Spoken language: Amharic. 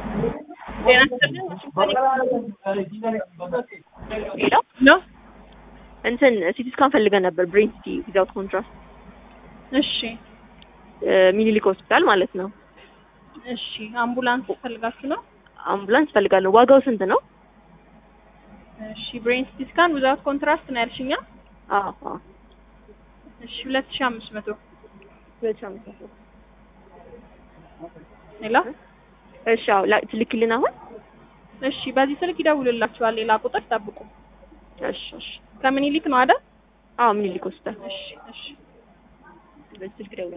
ነው እንትን ሲቲ ስካን ፈልገን ነበር ብሬን ሲቲ ዊዛውት ኮንትራስት እሺ ሚኒሊክ ሆስፒታል ማለት ነው። እሺ አምቡላንስ ፈልጋችሁ ነው? አምቡላንስ ፈልጋለሁ። ዋጋው ስንት ነው? እሺ ብሬን ሲቲ ስካን ዊዛውት ኮንትራስት ነው ያልሽኛ? አዎ እሺ 2500 2500 ሌላ እሺ አዎ ትልክልን አሁን እሺ በዚህ ስልክ ይደውልላችኋል። ሌላ ቁጥር ጠብቁ። እሺ ከምኒልክ ነው አይደል? አዎ ምኒልክ ሆስፒታል። እሺ በዚህ ስልክ ደውል